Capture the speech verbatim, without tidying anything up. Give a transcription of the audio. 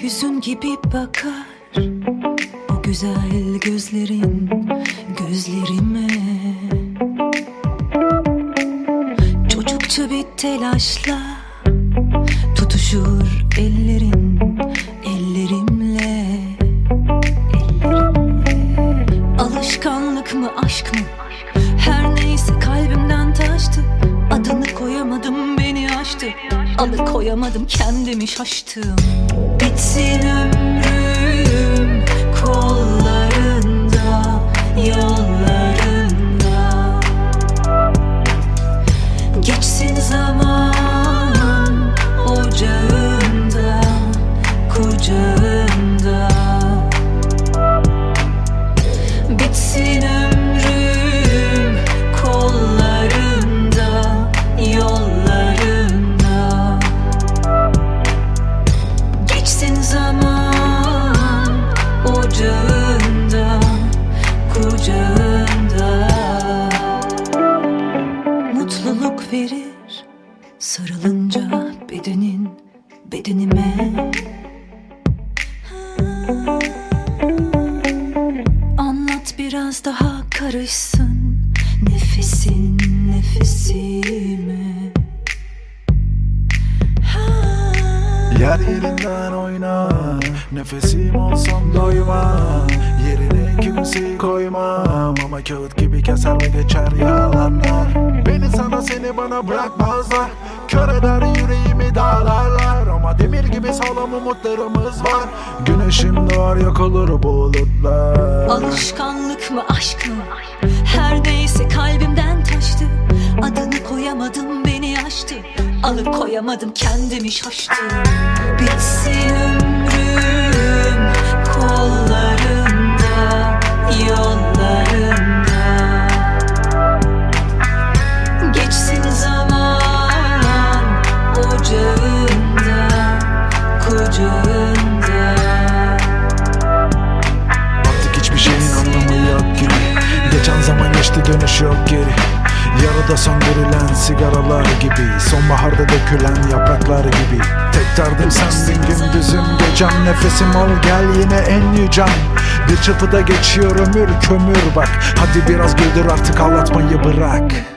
hüzün gibi bakar o güzel gözlerin gözlerime. Çocukça bir telaşla tutuşur ellerin ellerimle, ellerimle. Alışkanlık mı aşk mı her neyse kalbimden taştı. Adını koyamadım, beni aştı. Alıkoyamadım, kendimi şaştım. Bitsin ömrüm kollarında, yollarında. Geçsin zaman ocağında, kucağında. Bitsin ömrüm kollarında, yollarında. Geçsin zaman ocağında, kucağında. Mutluluk verir sarılınca bedenin bedenime. Anlat biraz daha karışsın nefesin nefesime. Yer yerinden oynar, nefesim olsam doymam. Yerine kimseyi koymam, ama kağıt gibi keser ve geçer yalanlar. Beni sana seni bana bırakmazlar, kör eder yüreğimi dağlarlar. Ama demir gibi sağlam umutlarımız var. Güneşim doğar yok olur bulutlar. Alışkanlık mı aşk mı her neyse kalbimden taştı. Adını koyamadım, beni aştı. Alıkoyamadım, kendimi şaştım. Bitsin ömrüm kollarında, yollarında. Geçsin zaman ocağında, kucağında. Artık hiçbir şeyin anlamı yok gibi. Geçen zaman geçti, dönüş yok geri. Yarıda söndürülen sigaralar gibi, sonbaharda dökülen yapraklar gibi. Tek derdim sendin gündüzüm gecem. Nefesim ol gel yine en yücem. Bir çatıda geçiyor ömür kömür bak. Hadi biraz güldür artık, ağlatmayı bırak.